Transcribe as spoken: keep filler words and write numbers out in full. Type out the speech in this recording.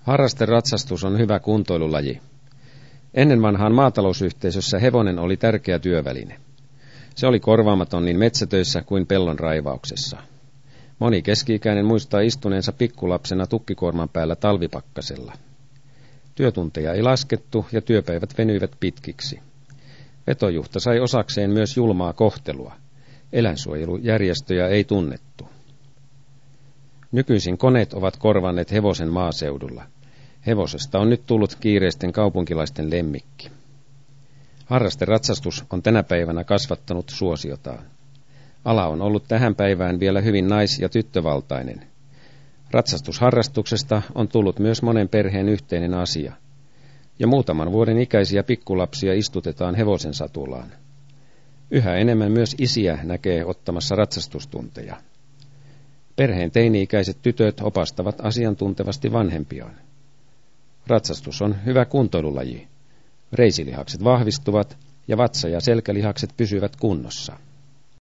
Harrasteratsastus on hyvä kuntoilulaji. Ennen vanhaan maatalousyhteisössä hevonen oli tärkeä työväline. Se oli korvaamaton niin metsätöissä kuin pellon raivauksessa. Moni keski-ikäinen muistaa istuneensa pikkulapsena tukkikuorman päällä talvipakkasella. Työtunteja ei laskettu ja työpäivät venyivät pitkiksi. Vetojuhta sai osakseen myös julmaa kohtelua. Eläinsuojelujärjestöjä ei tunnettu. Nykyisin koneet ovat korvanneet hevosen maaseudulla. Hevosesta on nyt tullut kiireisten kaupunkilaisten lemmikki. Harrasteratsastus on tänä päivänä kasvattanut suosiotaan. Ala on ollut tähän päivään vielä hyvin nais- ja tyttövaltainen. Ratsastusharrastuksesta on tullut myös monen perheen yhteinen asia. Ja muutaman vuoden ikäisiä pikkulapsia istutetaan hevosen satulaan. Yhä enemmän myös isiä näkee ottamassa ratsastustunteja. Perheen teini-ikäiset tytöt opastavat asiantuntevasti vanhempiaan. Ratsastus on hyvä kuntoilulaji. Reisilihakset vahvistuvat ja vatsa- ja selkälihakset pysyvät kunnossa.